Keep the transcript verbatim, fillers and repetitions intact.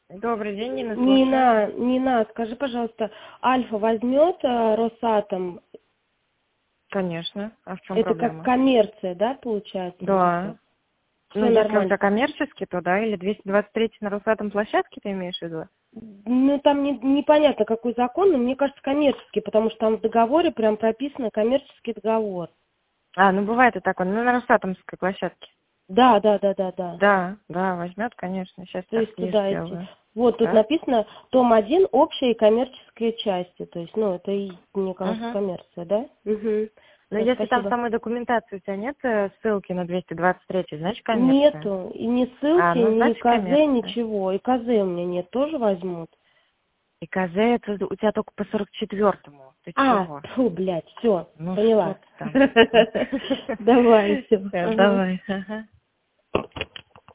Добрый день, Нина, слушаю. Нина, Нина, скажи, пожалуйста, Альфа возьмет э, Росатом? Конечно. А в чем Это проблема? как коммерция, да, получается? Да. Все Ну, если нормально. это коммерческий, то да, или двести двадцать три на Росатом площадке ты имеешь в виду? Ну, там не, непонятно, какой закон, но мне кажется, коммерческий, потому что там в договоре прям прописано коммерческий договор. А, ну бывает и такое, ну на Росатомской площадке. Да, да, да, да, да. Да, да, возьмет, конечно. Сейчас То есть так туда идти. сделаю. Вот тут Да? написано том один общие коммерческие части. То есть, ну, это и, мне кажется, Угу. коммерция, да? Угу. Но Все, если там в спасибо. самой документации у тебя нет э, ссылки на двести двадцать три, значит коммерция. Нету. И ни А, ссылки, ну ни значит КЗ, коммерция. ничего. И КЗ у меня нет. Тоже возьмут? И КЗ это у тебя только по сорок четвёртому. Ты А, чего? фу, блядь, все, Ну что поняла. ты там? Давай, все. Давай. Ага.